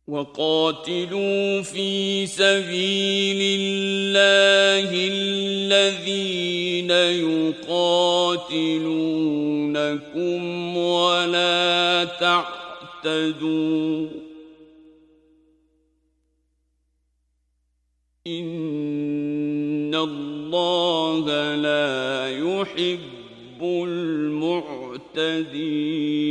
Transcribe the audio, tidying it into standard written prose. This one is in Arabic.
وقاتلوا في سبيل الله الذين يقاتلونكم ولا تعتدوا إن الله لا يحب المعتدين